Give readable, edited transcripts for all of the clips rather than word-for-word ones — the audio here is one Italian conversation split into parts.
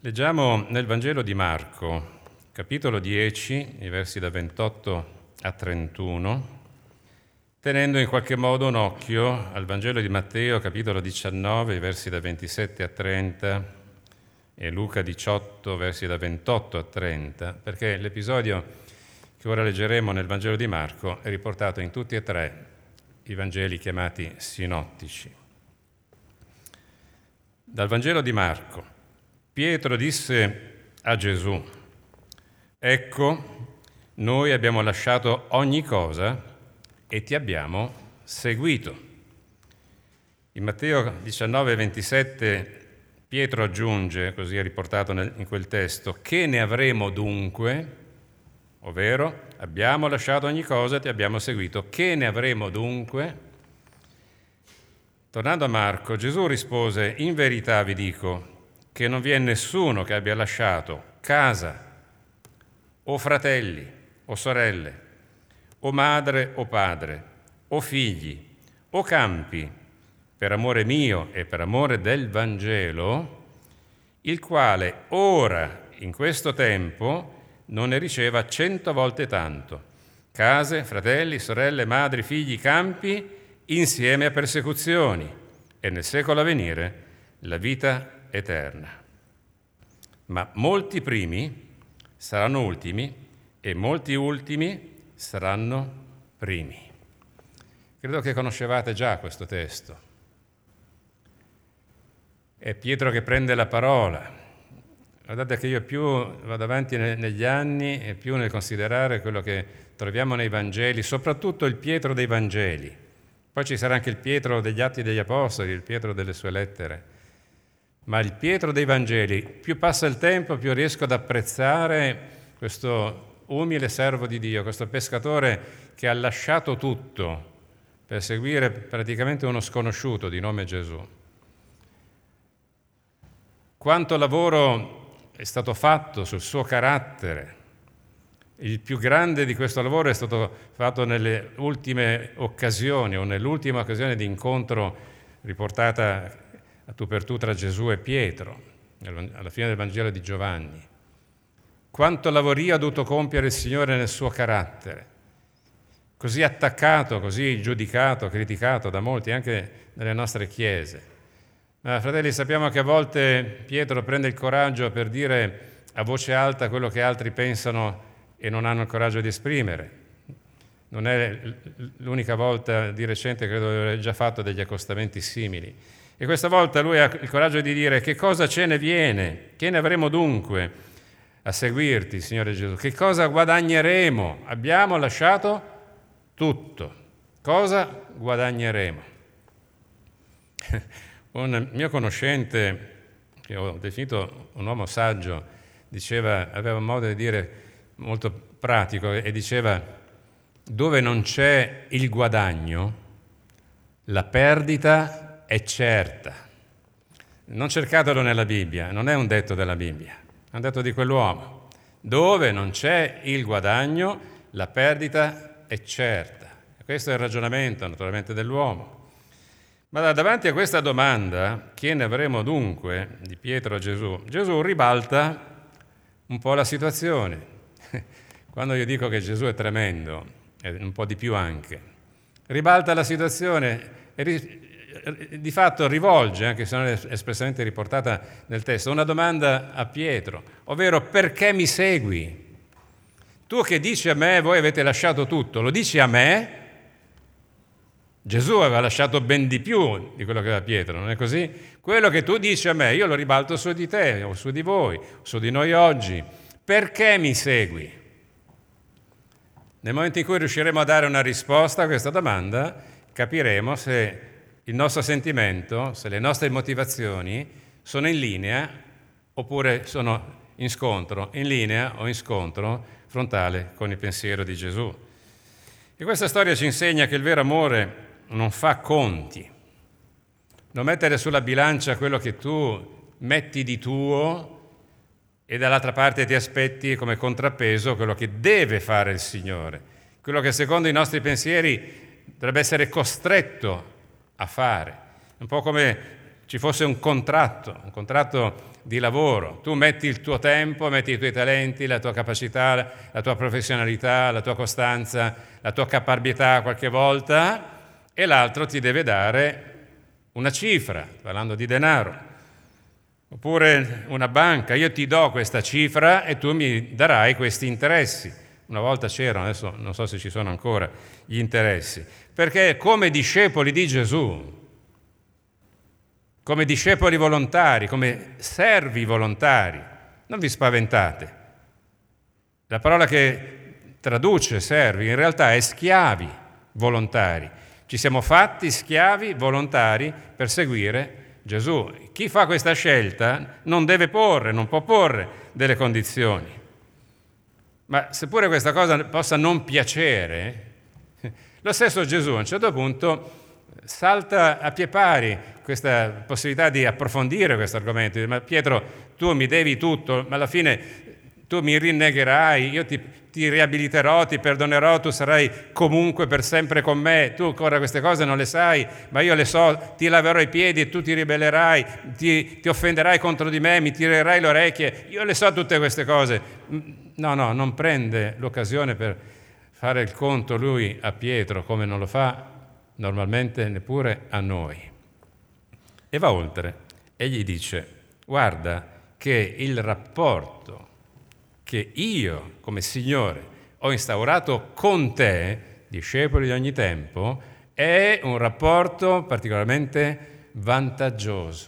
Leggiamo nel Vangelo di Marco, capitolo 10, i versi da 28 a 31, tenendo in qualche modo un occhio al Vangelo di Matteo, capitolo 19, i versi da 27 a 30, e Luca 18, versi da 28 a 30, perché l'episodio che ora leggeremo nel Vangelo di Marco è riportato in tutti e tre i Vangeli chiamati sinottici. Dal Vangelo di Marco: Pietro disse a Gesù: «Ecco, noi abbiamo lasciato ogni cosa e ti abbiamo seguito». In Matteo 19, 27 Pietro aggiunge, così è riportato in quel testo: «Che ne avremo dunque?» Ovvero, abbiamo lasciato ogni cosa e ti abbiamo seguito. Che ne avremo dunque? Tornando a Marco, Gesù rispose: «In verità vi dico che non vi è nessuno che abbia lasciato casa, o fratelli, o sorelle, o madre o padre, o figli, o campi, per amore mio e per amore del Vangelo, il quale ora, in questo tempo, non ne riceva 100 volte tanto, case, fratelli, sorelle, madri, figli, campi, insieme a persecuzioni, e nel secolo a venire la vita eterna. Ma molti primi saranno ultimi e molti ultimi saranno primi». Credo che conoscevate già questo testo. È Pietro che prende la parola. Guardate che io più vado avanti negli anni e più nel considerare quello che troviamo nei Vangeli, soprattutto il Pietro dei Vangeli. Poi ci sarà anche il Pietro degli Atti degli Apostoli, il Pietro delle sue lettere. Ma il Pietro dei Vangeli, più passa il tempo, più riesco ad apprezzare questo umile servo di Dio, questo pescatore che ha lasciato tutto per seguire praticamente uno sconosciuto di nome Gesù. Quanto lavoro è stato fatto sul suo carattere. Il più grande di questo lavoro è stato fatto nelle ultime occasioni o nell'ultima occasione di incontro riportata a tu per tu tra Gesù e Pietro, alla fine del Vangelo di Giovanni. Quanto lavorio ha dovuto compiere il Signore nel suo carattere, così attaccato, così giudicato, criticato da molti, anche nelle nostre chiese. Ma fratelli, sappiamo che a volte Pietro prende il coraggio per dire a voce alta quello che altri pensano e non hanno il coraggio di esprimere. Non è l'unica volta, di recente credo di aver già fatto degli accostamenti simili. E questa volta lui ha il coraggio di dire: che cosa ce ne viene? Che ne avremo dunque a seguirti, Signore Gesù? Che cosa guadagneremo? Abbiamo lasciato tutto. Cosa guadagneremo? Un mio conoscente, che ho definito un uomo saggio, aveva un modo di dire molto pratico e diceva: dove non c'è il guadagno, la perdita è certa. Non cercatelo nella Bibbia, non è un detto della Bibbia, è un detto di quell'uomo. Dove non c'è il guadagno, la perdita è certa. E questo è il ragionamento naturalmente dell'uomo. Ma davanti a questa domanda, che ne avremo dunque, di Pietro a Gesù, Gesù ribalta un po' la situazione. Quando io dico che Gesù è tremendo, è un po' di più anche, ribalta la situazione e di fatto rivolge, anche se non è espressamente riportata nel testo, una domanda a Pietro, ovvero: perché mi segui? Tu che dici a me, voi avete lasciato tutto, lo dici a me? Gesù aveva lasciato ben di più di quello che aveva Pietro, non è così? Quello che tu dici a me, io lo ribalto su di te, o su di voi, su di noi oggi. Perché mi segui? Nel momento in cui riusciremo a dare una risposta a questa domanda, capiremo se il nostro sentimento, se le nostre motivazioni sono in linea oppure sono in linea o in scontro frontale con il pensiero di Gesù. E questa storia ci insegna che il vero amore non fa conti, non mettere sulla bilancia quello che tu metti di tuo e dall'altra parte ti aspetti come contrappeso quello che deve fare il Signore, quello che secondo i nostri pensieri dovrebbe essere costretto a fare. Un po' come ci fosse un contratto di lavoro. Tu metti il tuo tempo, metti i tuoi talenti, la tua capacità, la tua professionalità, la tua costanza, la tua caparbietà qualche volta, e l'altro ti deve dare una cifra, parlando di denaro. Oppure una banca, io ti do questa cifra e tu mi darai questi interessi. Una volta c'erano, adesso non so se ci sono ancora gli interessi, perché come discepoli di Gesù, come discepoli volontari, come servi volontari, non vi spaventate. La parola che traduce servi in realtà è schiavi volontari. Ci siamo fatti schiavi volontari per seguire Gesù. Chi fa questa scelta non può porre delle condizioni. Ma seppure questa cosa possa non piacere, lo stesso Gesù a un certo punto salta a pie pari questa possibilità di approfondire questo argomento. Ma Pietro, tu mi devi tutto, ma alla fine tu mi rinnegherai, io ti riabiliterò, ti perdonerò, tu sarai comunque per sempre con me, tu ancora queste cose non le sai, ma io le so, ti laverò i piedi e tu ti ribellerai, ti offenderai contro di me, mi tirerai le orecchie, io le so tutte queste cose. No, non prende l'occasione per fare il conto lui a Pietro, come non lo fa normalmente neppure a noi. E va oltre e gli dice: guarda che il rapporto che io come Signore ho instaurato con te, discepoli di ogni tempo, è un rapporto particolarmente vantaggioso,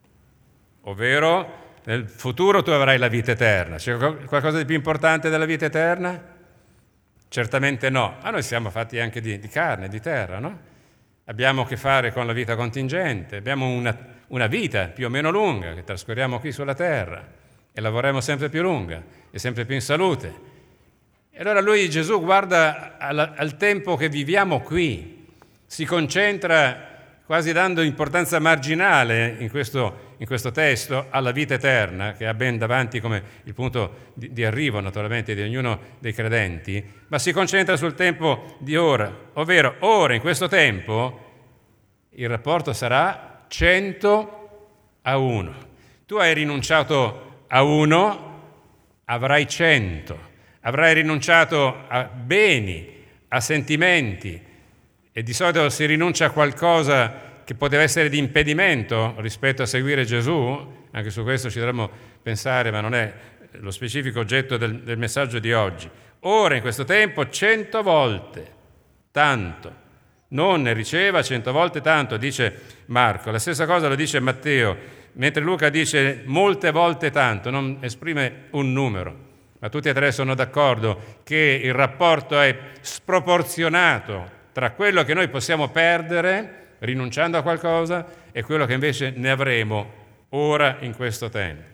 ovvero nel futuro tu avrai la vita eterna. C'è qualcosa di più importante della vita eterna? Certamente no, ma noi siamo fatti anche di carne, di terra, no? Abbiamo a che fare con la vita contingente, abbiamo una vita più o meno lunga che trascorriamo qui sulla terra e lavoriamo sempre più lunga e sempre più in salute. E allora Gesù guarda al tempo che viviamo qui, si concentra quasi dando importanza marginale in questo testo alla vita eterna, che ha ben davanti come il punto di arrivo naturalmente di ognuno dei credenti, ma si concentra sul tempo di ora, ovvero ora, in questo tempo, il rapporto sarà 100-1. Tu hai rinunciato a 1, avrai 100. Avrai rinunciato a beni, a sentimenti, e di solito si rinuncia a qualcosa che poteva essere di impedimento rispetto a seguire Gesù. Anche su questo ci dovremmo pensare, ma non è lo specifico oggetto del messaggio di oggi. Ora, in questo tempo, 100 volte tanto. Non ne riceva 100 volte tanto, dice Marco. La stessa cosa lo dice Matteo, mentre Luca dice molte volte tanto, non esprime un numero. Ma tutti e tre sono d'accordo che il rapporto è sproporzionato tra quello che noi possiamo perdere rinunciando a qualcosa e quello che invece ne avremo ora in questo tempo.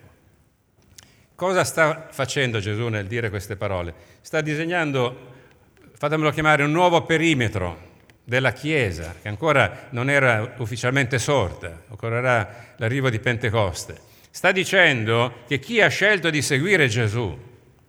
Cosa sta facendo Gesù nel dire queste parole? Sta disegnando, fatemelo chiamare, un nuovo perimetro della Chiesa, che ancora non era ufficialmente sorta, occorrerà l'arrivo di Pentecoste. Sta dicendo che chi ha scelto di seguire Gesù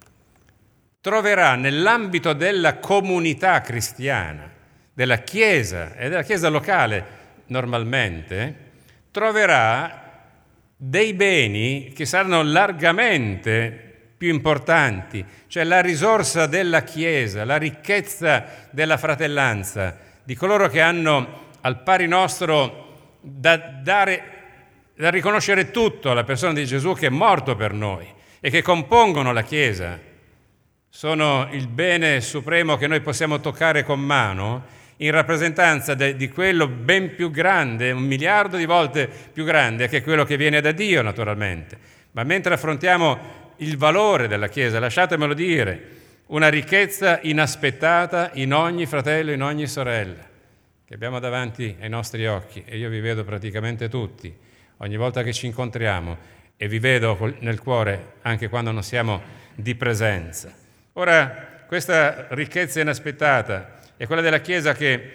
troverà nell'ambito della comunità cristiana, della Chiesa e della Chiesa locale normalmente, troverà dei beni che saranno largamente più importanti, cioè la risorsa della Chiesa, la ricchezza della fratellanza, di coloro che hanno al pari nostro da riconoscere tutto alla persona di Gesù che è morto per noi e che compongono la Chiesa. Sono il bene supremo che noi possiamo toccare con mano in rappresentanza di quello ben più grande, 1 miliardo di volte più grande, che è quello che viene da Dio naturalmente. Ma mentre affrontiamo il valore della Chiesa, lasciatemelo dire, una ricchezza inaspettata in ogni fratello, in ogni sorella, che abbiamo davanti ai nostri occhi, e io vi vedo praticamente tutti, ogni volta che ci incontriamo, e vi vedo nel cuore anche quando non siamo di presenza. Ora, questa ricchezza inaspettata è quella della Chiesa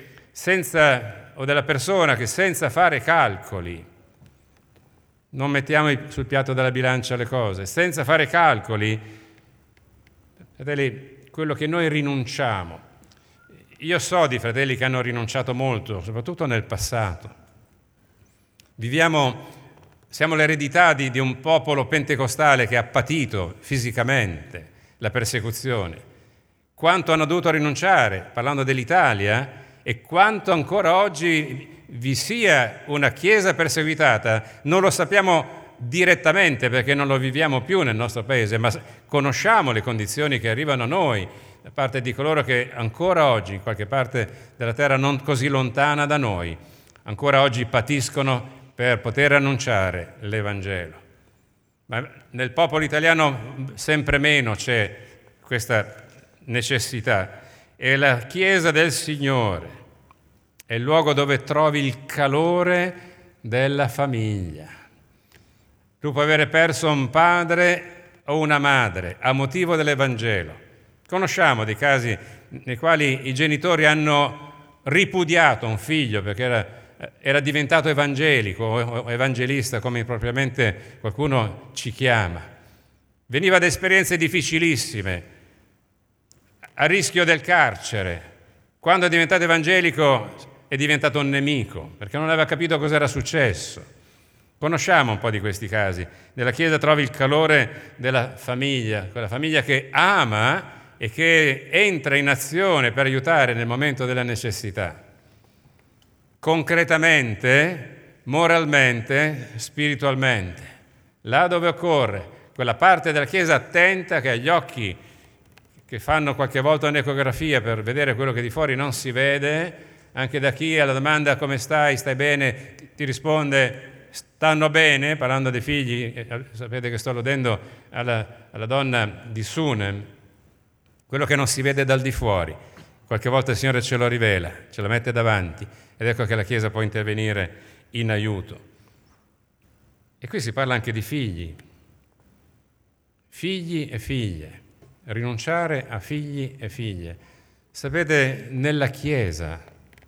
o della persona che senza fare calcoli, non mettiamo sul piatto della bilancia le cose, senza fare calcoli, fratelli, quello che noi rinunciamo. Io so di fratelli che hanno rinunciato molto, soprattutto nel passato. Viviamo siamo l'eredità di un popolo pentecostale che ha patito fisicamente la persecuzione. Quanto hanno dovuto rinunciare, parlando dell'Italia, e quanto ancora oggi vi sia una Chiesa perseguitata, non lo sappiamo direttamente perché non lo viviamo più nel nostro paese, ma conosciamo le condizioni che arrivano a noi da parte di coloro che ancora oggi, in qualche parte della terra non così lontana da noi, ancora oggi patiscono per poter annunciare l'Evangelo. Ma nel popolo italiano sempre meno c'è questa necessità. E la Chiesa del Signore è il luogo dove trovi il calore della famiglia. Tu puoi avere perso un padre o una madre a motivo dell'Evangelo. Conosciamo dei casi nei quali i genitori hanno ripudiato un figlio perché era diventato evangelico o evangelista, come propriamente qualcuno ci chiama. Veniva da esperienze difficilissime, a rischio del carcere. Quando è diventato evangelico è diventato un nemico, perché non aveva capito cosa era successo. Conosciamo un po' di questi casi. Nella Chiesa trovi il calore della famiglia, quella famiglia che ama e che entra in azione per aiutare nel momento della necessità. Concretamente, moralmente, spiritualmente. Là dove occorre, quella parte della Chiesa attenta che ha gli occhi che fanno qualche volta un'ecografia per vedere quello che di fuori non si vede, anche da chi alla domanda come stai, stai bene, ti risponde stanno bene, parlando dei figli, sapete che sto alludendo alla donna di Sunem, quello che non si vede dal di fuori. Qualche volta il Signore ce lo rivela, ce lo mette davanti ed ecco che la Chiesa può intervenire in aiuto. E qui si parla anche di figli e figlie, rinunciare a figli e figlie. Sapete, nella Chiesa,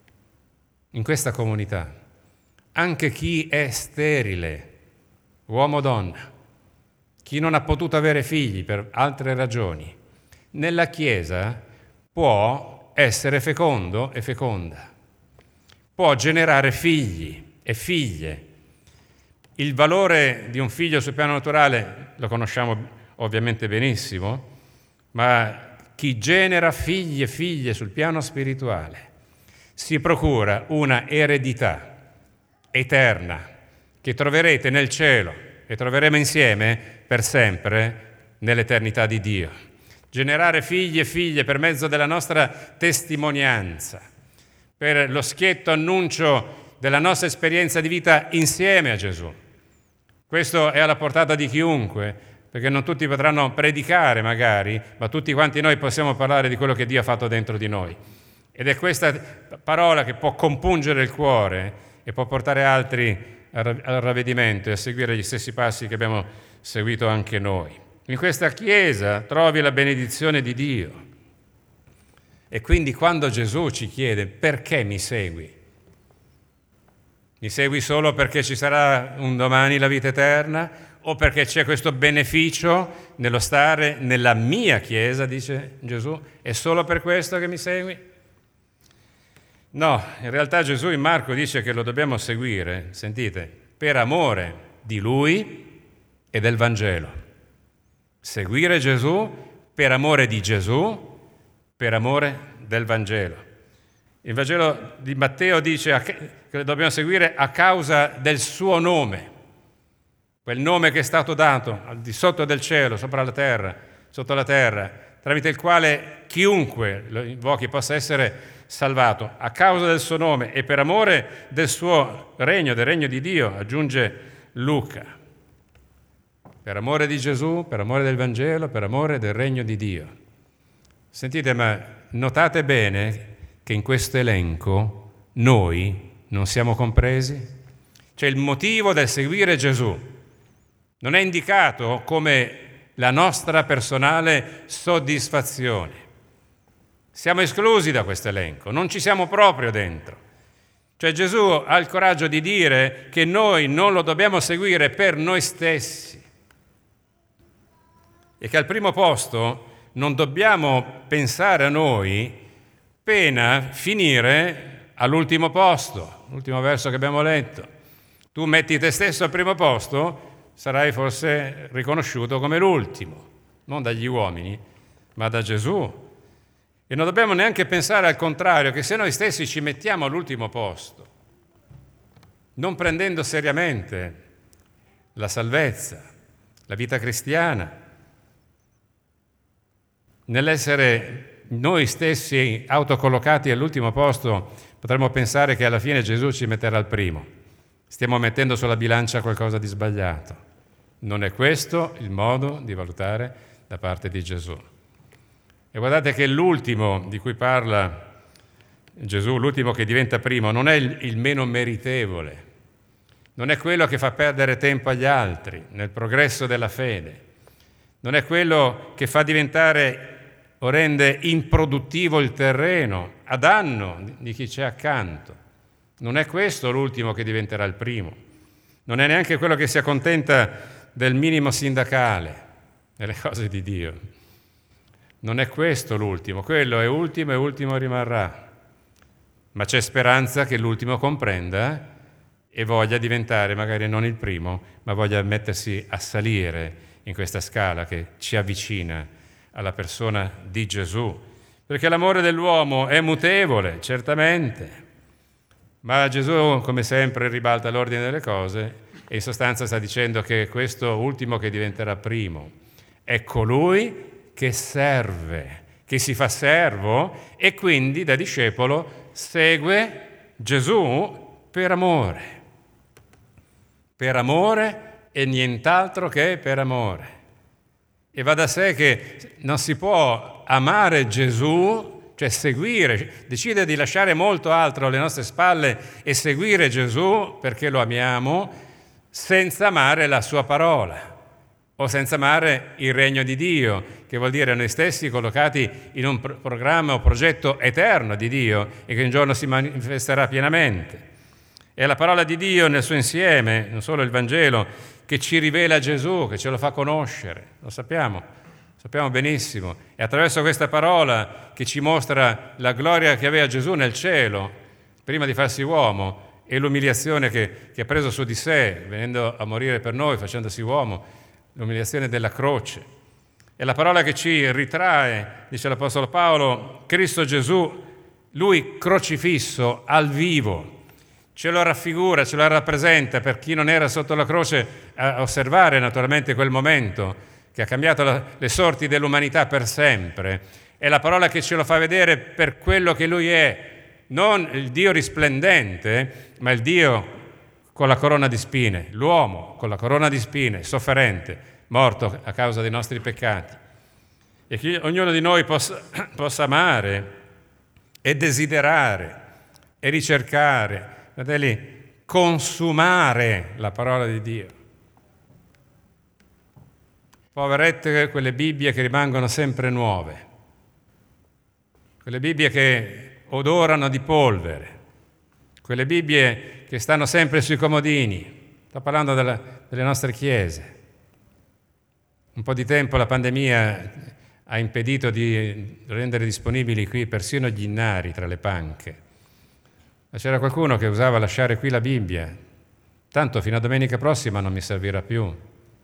in questa comunità, anche chi è sterile, uomo o donna, chi non ha potuto avere figli per altre ragioni, nella Chiesa può essere fecondo e feconda, può generare figli e figlie. Il valore di un figlio sul piano naturale lo conosciamo ovviamente benissimo, ma chi genera figli e figlie sul piano spirituale si procura una eredità eterna che troverete nel cielo e troveremo insieme per sempre nell'eternità di Dio. Generare figli e figlie per mezzo della nostra testimonianza, per lo schietto annuncio della nostra esperienza di vita insieme a Gesù. Questo è alla portata di chiunque, perché non tutti potranno predicare magari, ma tutti quanti noi possiamo parlare di quello che Dio ha fatto dentro di noi. Ed è questa parola che può compungere il cuore e può portare altri al ravvedimento e a seguire gli stessi passi che abbiamo seguito anche noi. In questa Chiesa trovi la benedizione di Dio. E quindi quando Gesù ci chiede perché mi segui? Mi segui solo perché ci sarà un domani la vita eterna o perché c'è questo beneficio nello stare nella mia Chiesa, dice Gesù? È solo per questo che mi segui? No, in realtà Gesù in Marco dice che lo dobbiamo seguire, sentite, per amore di Lui e del Vangelo. Seguire Gesù per amore di Gesù, per amore del Vangelo. Il Vangelo di Matteo dice che lo dobbiamo seguire a causa del suo nome, quel nome che è stato dato al di sotto del cielo, sopra la terra, sotto la terra, tramite il quale chiunque lo invochi possa essere salvato, a causa del suo nome e per amore del suo regno, del regno di Dio, aggiunge Luca. Per amore di Gesù, per amore del Vangelo, per amore del regno di Dio. Sentite, ma notate bene che in questo elenco noi non siamo compresi? Cioè il motivo del seguire Gesù non è indicato come la nostra personale soddisfazione. Siamo esclusi da questo elenco, non ci siamo proprio dentro. Cioè Gesù ha il coraggio di dire che noi non lo dobbiamo seguire per noi stessi e che al primo posto non dobbiamo pensare a noi pena finire all'ultimo posto, l'ultimo verso che abbiamo letto. Tu metti te stesso al primo posto, sarai forse riconosciuto come l'ultimo, non dagli uomini, ma da Gesù. E non dobbiamo neanche pensare al contrario, che se noi stessi ci mettiamo all'ultimo posto, non prendendo seriamente la salvezza, la vita cristiana, nell'essere noi stessi autocollocati all'ultimo posto, potremmo pensare che alla fine Gesù ci metterà al primo. Stiamo mettendo sulla bilancia qualcosa di sbagliato. Non è questo il modo di valutare da parte di Gesù. E guardate che l'ultimo di cui parla Gesù, l'ultimo che diventa primo, non è il meno meritevole, non è quello che fa perdere tempo agli altri nel progresso della fede, non è quello che fa diventare o rende improduttivo il terreno a danno di chi c'è accanto. Non è questo l'ultimo che diventerà il primo. Non è neanche quello che si accontenta del minimo sindacale nelle cose di Dio. Non è questo l'ultimo. Quello è ultimo e ultimo rimarrà. Ma c'è speranza che l'ultimo comprenda e voglia diventare magari non il primo, ma voglia mettersi a salire in questa scala che ci avvicina alla persona di Gesù. Perché l'amore dell'uomo è mutevole, certamente, ma Gesù, come sempre, ribalta l'ordine delle cose e in sostanza sta dicendo che questo ultimo che diventerà primo è colui che serve, che si fa servo e quindi da discepolo segue Gesù per amore e nient'altro che per amore. E va da sé che non si può amare Gesù, cioè seguire, decidere di lasciare molto altro alle nostre spalle e seguire Gesù perché lo amiamo, senza amare la sua parola o senza amare il regno di Dio, che vuol dire noi stessi collocati in un programma o progetto eterno di Dio e che un giorno si manifesterà pienamente. È la parola di Dio nel suo insieme, non solo il Vangelo, che ci rivela Gesù, che ce lo fa conoscere, lo sappiamo benissimo. È attraverso questa parola che ci mostra la gloria che aveva Gesù nel cielo, prima di farsi uomo, e l'umiliazione che ha preso su di sé, venendo a morire per noi, facendosi uomo, l'umiliazione della croce. È la parola che ci ritrae, dice l'Apostolo Paolo, Cristo Gesù, Lui crocifisso al vivo. Ce lo raffigura, ce lo rappresenta per chi non era sotto la croce a osservare naturalmente quel momento che ha cambiato le sorti dell'umanità per sempre. È la parola che ce lo fa vedere per quello che Lui è, non il Dio risplendente, ma il Dio con la corona di spine, l'uomo con la corona di spine, sofferente, morto a causa dei nostri peccati. E che ognuno di noi possa amare e desiderare e ricercare, fratelli, consumare la parola di Dio. Poverette quelle Bibbie che rimangono sempre nuove, quelle Bibbie che odorano di polvere, quelle Bibbie che stanno sempre sui comodini. Sto parlando delle nostre chiese. Un po' di tempo la pandemia ha impedito di rendere disponibili qui persino gli innari tra le panche. Ma c'era qualcuno che usava lasciare qui la Bibbia. Tanto fino a domenica prossima non mi servirà più.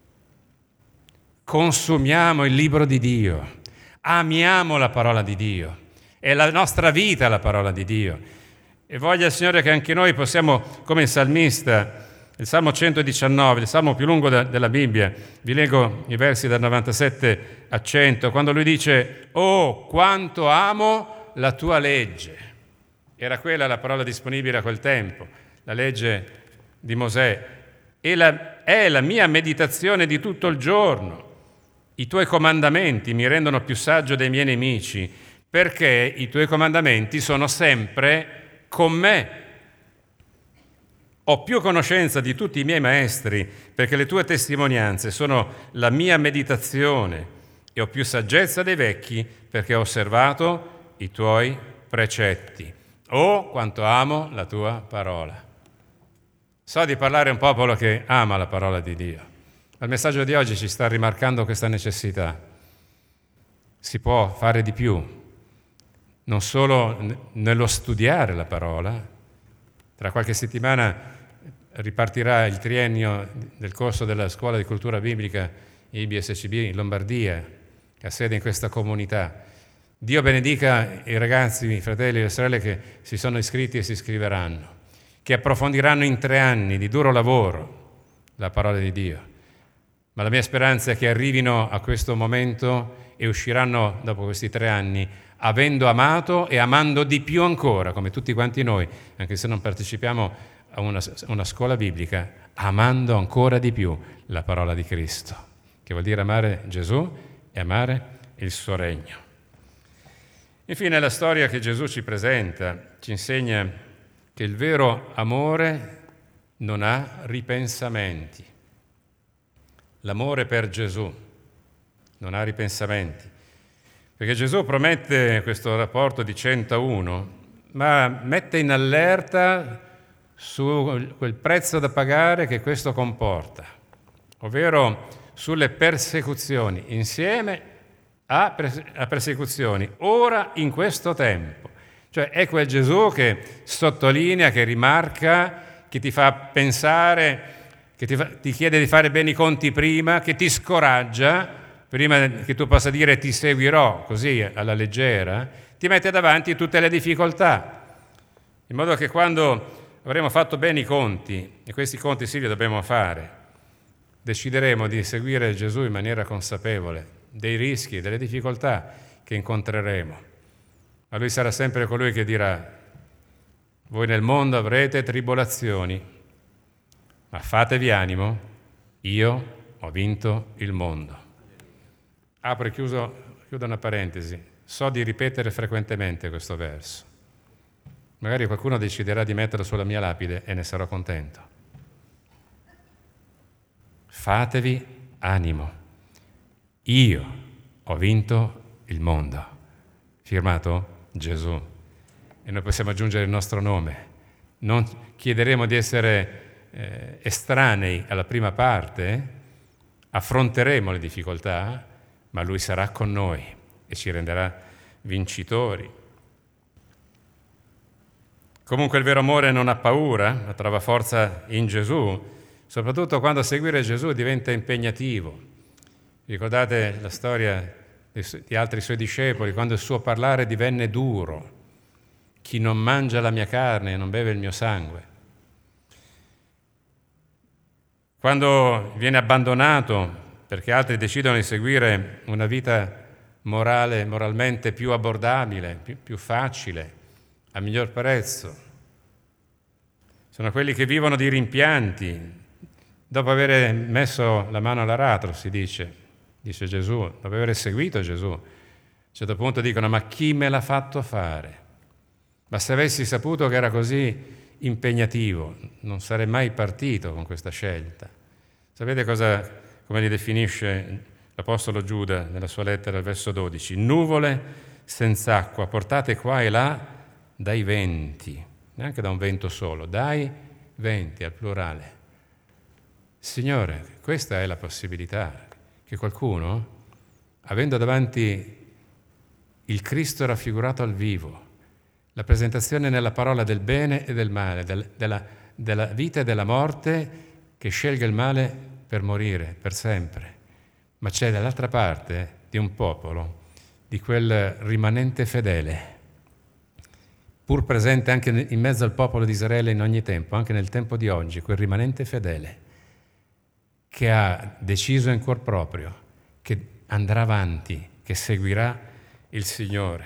Consumiamo il libro di Dio, amiamo la parola di Dio, è la nostra vita la parola di Dio. E voglia il Signore che anche noi possiamo, come il salmista, il Salmo 119, il salmo più lungo della Bibbia, vi leggo i versi dal 97 a 100, quando lui dice: «Oh, quanto amo la tua legge!» Era quella la parola disponibile a quel tempo, la legge di Mosè. È la mia meditazione di tutto il giorno. I tuoi comandamenti mi rendono più saggio dei miei nemici, perché i tuoi comandamenti sono sempre con me. Ho più conoscenza di tutti i miei maestri, perché le tue testimonianze sono la mia meditazione, e ho più saggezza dei vecchi, perché ho osservato i tuoi precetti. Oh, quanto amo la tua parola. So di parlare a un popolo che ama la parola di Dio. Ma il messaggio di oggi ci sta rimarcando questa necessità. Si può fare di più, non solo nello studiare la parola. Tra qualche settimana ripartirà il triennio del corso della Scuola di Cultura Biblica IBSCB in Lombardia, che ha sede in questa comunità. Dio benedica i ragazzi, i fratelli e le sorelle che si sono iscritti e si iscriveranno, che approfondiranno in 3 anni di duro lavoro la parola di Dio. Ma la mia speranza è che arrivino a questo momento e usciranno dopo questi 3 anni avendo amato e amando di più ancora, come tutti quanti noi, anche se non partecipiamo a una scuola biblica, amando ancora di più la parola di Cristo, che vuol dire amare Gesù e amare il suo regno. Infine la storia che Gesù ci presenta ci insegna che il vero amore non ha ripensamenti. L'amore per Gesù non ha ripensamenti. Perché Gesù promette questo rapporto di 101, ma mette in allerta su quel prezzo da pagare che questo comporta, ovvero sulle persecuzioni, insieme a persecuzioni, ora in questo tempo. Cioè è quel Gesù che sottolinea, che rimarca, che ti fa pensare, che ti chiede di fare bene i conti prima, che ti scoraggia, prima che tu possa dire ti seguirò così alla leggera, ti mette davanti tutte le difficoltà, in modo che quando avremo fatto bene i conti, e questi conti sì li dobbiamo fare, decideremo di seguire Gesù in maniera consapevole dei rischi, delle difficoltà che incontreremo. Ma Lui sarà sempre colui che dirà: voi nel mondo avrete tribolazioni, ma fatevi animo, io ho vinto il mondo. Apro e chiudo una parentesi. So di ripetere frequentemente questo verso. Magari qualcuno deciderà di metterlo sulla mia lapide e ne sarò contento. Fatevi animo. Io ho vinto il mondo. Firmato Gesù. E noi possiamo aggiungere il nostro nome. Non chiederemo di essere estranei alla prima parte, affronteremo le difficoltà, ma Lui sarà con noi e ci renderà vincitori. Comunque il vero amore non ha paura, ma trova forza in Gesù, soprattutto quando seguire Gesù diventa impegnativo. Ricordate la storia di altri suoi discepoli, quando il suo parlare divenne duro. Chi non mangia la mia carne e non beve il mio sangue. Quando viene abbandonato perché altri decidono di seguire una vita moralmente più abbordabile, più facile, a miglior prezzo. Sono quelli che vivono di rimpianti, dopo aver messo la mano all'aratro, si dice Gesù, dopo aver seguito Gesù. A un certo punto dicono: ma chi me l'ha fatto fare? Ma se avessi saputo che era così impegnativo, non sarei mai partito con questa scelta. Sapete come li definisce l'Apostolo Giuda nella sua lettera al verso 12? Nuvole senza acqua, portate qua e là dai venti, neanche da un vento solo, dai venti al plurale. Signore, questa è la possibilità, che qualcuno, avendo davanti il Cristo raffigurato al vivo, la presentazione nella parola del bene e del male, della vita e della morte, che scelga il male per morire, per sempre. Ma c'è dall'altra parte di un popolo, di quel rimanente fedele, pur presente anche in mezzo al popolo di Israele in ogni tempo, anche nel tempo di oggi, quel rimanente fedele, che ha deciso in cuor proprio che andrà avanti, che seguirà il Signore.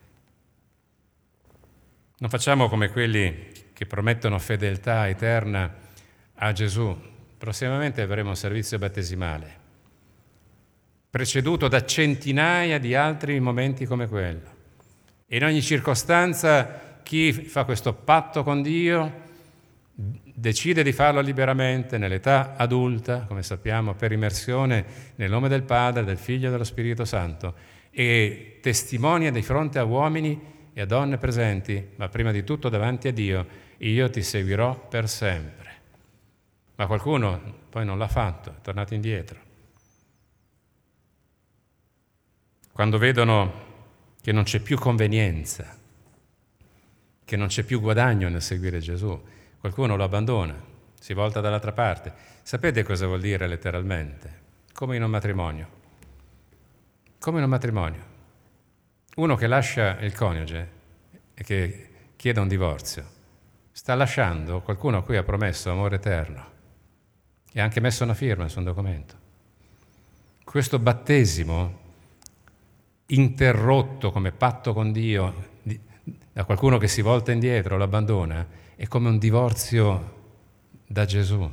Non facciamo come quelli che promettono fedeltà eterna a Gesù. Prossimamente avremo un servizio battesimale, preceduto da centinaia di altri momenti come quello. E in ogni circostanza chi fa questo patto con Dio decide di farlo liberamente nell'età adulta, come sappiamo, per immersione nel nome del Padre, del Figlio e dello Spirito Santo, e testimonia di fronte a uomini e a donne presenti, ma prima di tutto davanti a Dio: io ti seguirò per sempre. Ma qualcuno poi non l'ha fatto, è tornato indietro. Quando vedono che non c'è più convenienza, che non c'è più guadagno nel seguire Gesù, qualcuno lo abbandona, si volta dall'altra parte. Sapete cosa vuol dire letteralmente? Come in un matrimonio. Come in un matrimonio. Uno che lascia il coniuge e che chiede un divorzio sta lasciando qualcuno a cui ha promesso amore eterno e ha anche messo una firma su un documento. Questo battesimo interrotto come patto con Dio da qualcuno che si volta indietro, lo abbandona, è come un divorzio da Gesù.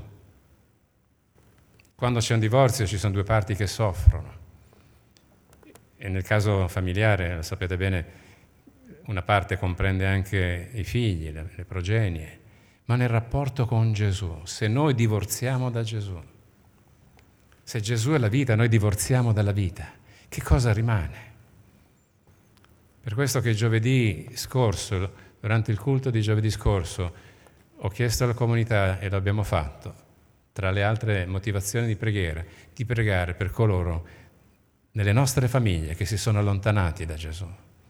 Quando c'è un divorzio ci sono due parti che soffrono. E nel caso familiare, lo sapete bene, una parte comprende anche i figli, le progenie, ma nel rapporto con Gesù, se noi divorziamo da Gesù, se Gesù è la vita, noi divorziamo dalla vita, che cosa rimane? Per questo che giovedì scorso, durante il culto di giovedì scorso, ho chiesto alla comunità, e l'abbiamo fatto, tra le altre motivazioni di preghiera, di pregare per coloro nelle nostre famiglie che si sono allontanati da Gesù.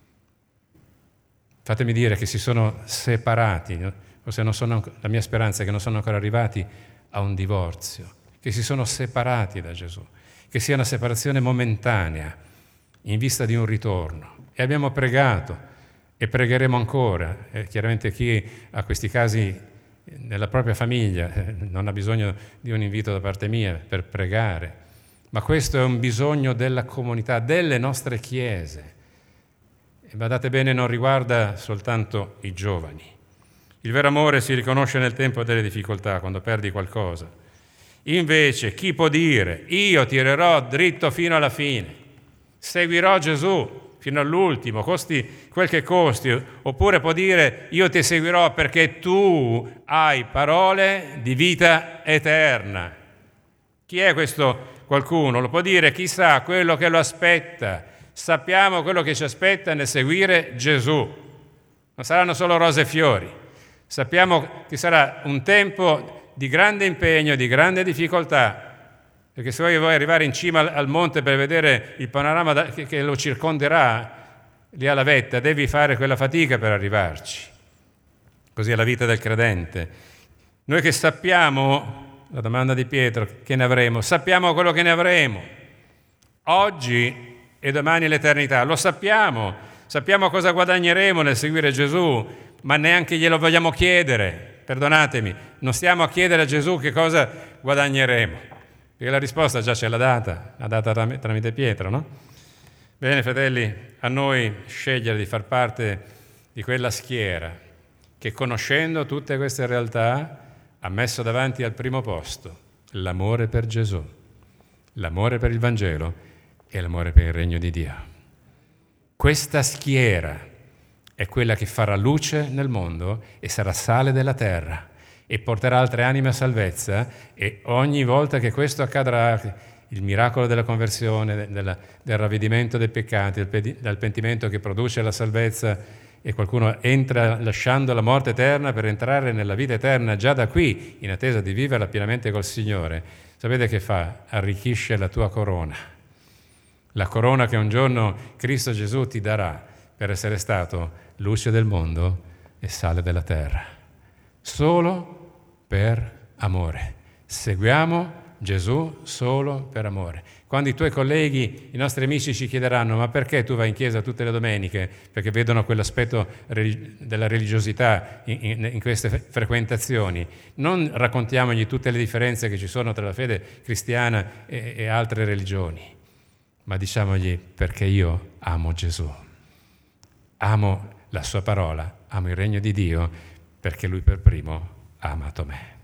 Fatemi dire che si sono separati, forse la mia speranza è che non sono ancora arrivati a un divorzio, che si sono separati da Gesù, che sia una separazione momentanea in vista di un ritorno. E abbiamo pregato e pregheremo ancora. E chiaramente chi ha questi casi nella propria famiglia non ha bisogno di un invito da parte mia per pregare, ma questo è un bisogno della comunità, delle nostre chiese. E badate bene, non riguarda soltanto i giovani. Il vero amore si riconosce nel tempo delle difficoltà, quando perdi qualcosa. Invece, chi può dire, io tirerò dritto fino alla fine, seguirò Gesù fino all'ultimo, costi quel che costi, oppure può dire, io ti seguirò perché tu hai parole di vita eterna. Chi è questo qualcuno? Lo può dire, chissà, quello che lo aspetta. Sappiamo quello che ci aspetta nel seguire Gesù. Non saranno solo rose e fiori. Sappiamo che sarà un tempo di grande impegno, di grande difficoltà, perché se vuoi arrivare in cima al monte per vedere il panorama che lo circonderà, lì alla vetta, devi fare quella fatica per arrivarci. Così è la vita del credente. Noi che sappiamo, la domanda di Pietro, che ne avremo? Sappiamo quello che ne avremo. Oggi e domani l'eternità. Lo sappiamo cosa guadagneremo nel seguire Gesù, ma neanche glielo vogliamo chiedere. Perdonatemi, non stiamo a chiedere a Gesù che cosa guadagneremo, perché la risposta già ce l'ha data tramite Pietro, no? Bene, fratelli, a noi scegliere di far parte di quella schiera che, conoscendo tutte queste realtà, ha messo davanti al primo posto l'amore per Gesù, l'amore per il Vangelo e l'amore per il regno di Dio. Questa schiera è quella che farà luce nel mondo e sarà sale della terra e porterà altre anime a salvezza, e ogni volta che questo accadrà, il miracolo della conversione, del ravvedimento dei peccati, del pentimento che produce la salvezza, e qualcuno entra lasciando la morte eterna per entrare nella vita eterna già da qui, in attesa di viverla pienamente col Signore, sapete che fa? Arricchisce la tua corona. La corona che un giorno Cristo Gesù ti darà per essere stato luce del mondo e sale della terra. Solo per amore. Seguiamo Gesù solo per amore. Quando i tuoi colleghi, i nostri amici ci chiederanno ma perché tu vai in chiesa tutte le domeniche? Perché vedono quell'aspetto della religiosità in queste frequentazioni. Non raccontiamogli tutte le differenze che ci sono tra la fede cristiana e altre religioni, ma diciamogli perché io amo Gesù. Amo la sua parola, amo il regno di Dio, perché Lui per primo ha amato me.